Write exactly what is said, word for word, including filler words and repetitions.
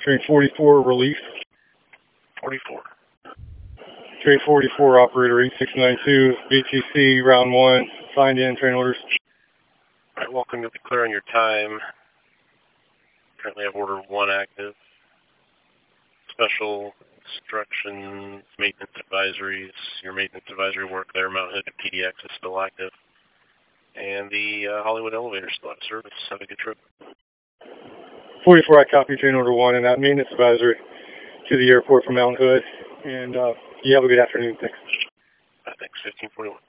Train forty-four, relief. forty-four. Train forty-four, operator eight six nine two, B T C, round one, signed in, train orders. All right, welcome. You'll be clear on your time. Currently have order one active. Special instructions, maintenance advisories. Your maintenance advisory work there, Mount Hood to P D X is still active. And the uh, Hollywood elevator is still out of service. Have a good trip. forty-four, I copy train order one and that maintenance advisory to the airport from Mount Hood. And uh, you have a good afternoon. Thanks. Uh, thanks. fifteen forty-one.